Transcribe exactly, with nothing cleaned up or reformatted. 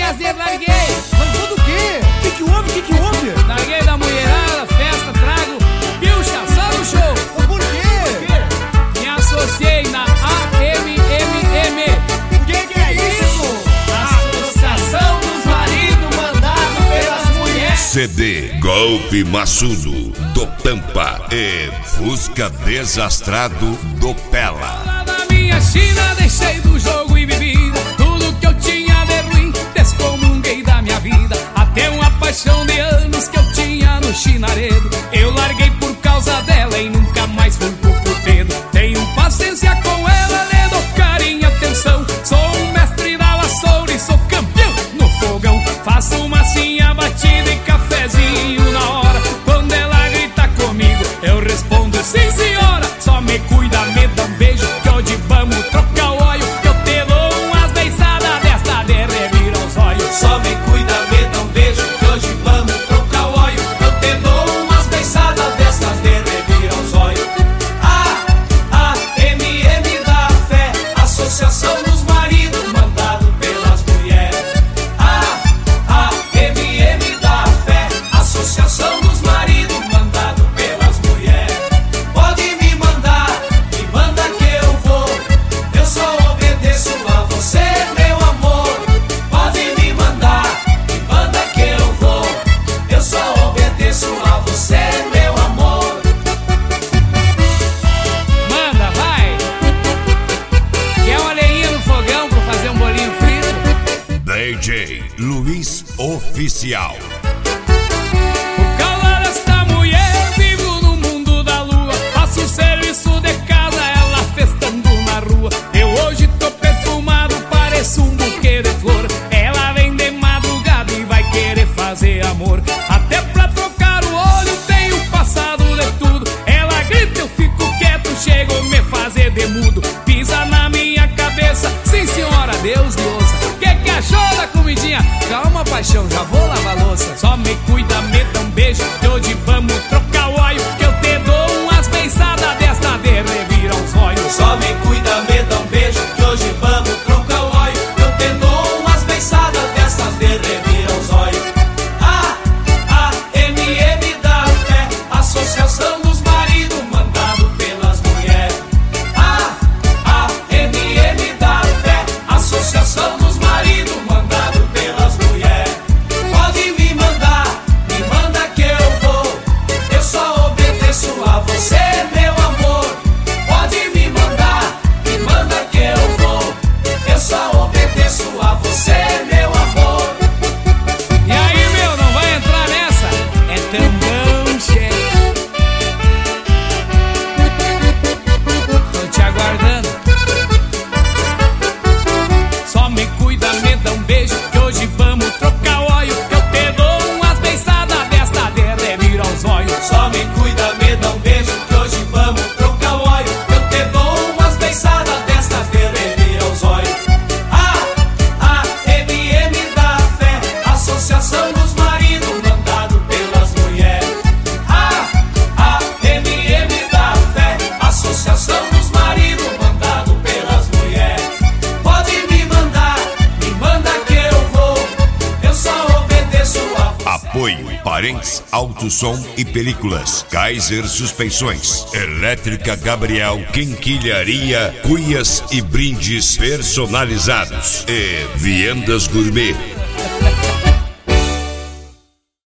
caseiro, larguei. Largou do quê? O que que houve? O que que houve? Larguei da mulherada, festa, trago, pilcha, só no show. Mas por quê? Me associei na A M M M. O que que é isso? Associação dos Maridos Mandados pelas Mulheres. C D Golpe Maçudo do Tampa e Fusca Desastrado do Pela. Lá da minha China deixei do jogo e bebida, tudo que eu tinha de ruim descomunguei da minha vida. Até uma paixão de anos que eu tinha no chinaredo eu larguei por causa dela e nunca mais fui pro puteiro. Tenho paciência com ela, lhe dou carinho e atenção. Sou um mestre da vassoura e sou campeão no fogão. Faço massinha batida e cafezinho na hora. Quando ela grita comigo eu respondo sim senhora. Só me cuida, me dá um beijo que hoje vamos trocar o óleo. Que eu te dou umas beiçadas desta de revira os olhos. Só me cuida, me dá um beijo que hoje vamos trocar o óleo. Eu te dou umas beiçadas dessas de revira os olhos. A, A, M, M da fé, Associação dos Maridos Mandado pelas Mulheres. A, A, M, M da fé, Associação dos Maridos Mandado pelas Mulheres. Pode me mandar, me manda que eu vou. Eu só obedeço a você, meu amor. Pode me mandar, me manda que eu vou. Eu só obedeço a você, meu amor. Manda, vai! Quer uma lenha no fogão pra fazer um bolinho frito? D J Luiz Oficial. Por causa desta mulher vivo no mundo da lua. Faço serviço de casa, ela festando na rua. Eu hoje tô perfumado, pareço um buquê de flor. Ela vem de madrugada e vai querer fazer amor. Até pra trocar o olho tenho passado de tudo. Ela grita, eu fico quieto, chego a me fazer de mudo. Pisa na minha cabeça, sim senhora, Deus me ouça. Que que achou da comidinha? Calma paixão, já vou lavar a louça. Só me cuida, me dá um beijo que hoje vamos trocar o óleo. Que eu te dou umas beiçadas desta de revira os olhos. Só me cuida, me dá um beijo que hoje vamos trocar o óleo. Eu te dou umas beiçadas dessas de revira os olhos. A, A, M, M da fé, Associação dos Maridos Mandado pelas Mulheres. A, A, M, M da fé, Associação dos Maridos Mandado pelas Mulheres. Pode me mandar, me manda que eu vou. Eu só obedeço a você, meu amor. Pode me mandar, me manda que eu vou. Eu só obedeço a você, meu amor. E aí, meu, não vai entrar nessa? É tambão, chefe. Tô te aguardando. Só me cuida, me dá um beijo que hoje vamos trocar o óleo. Que eu te dou umas beiçadas desta de revira os olhos. Só me cuida, me dá um beijo que hoje vamos trocar o óleo. Eu te dou umas beiçadas dessas de revira os olhos. A, A, M, M da fé, Associação dos Maridos Mandado pelas Mulheres. A, A, M, M da fé, Associação dos Maridos Mandado pelas Mulheres. Pode me mandar, me manda que eu vou. Eu só obedeço a você. Apoio Parentes Auto Som e Películas, Kaiser Suspensões, Elétrica Gabriel, Quinquilharia, cuias e brindes personalizados e Viendas Gourmet.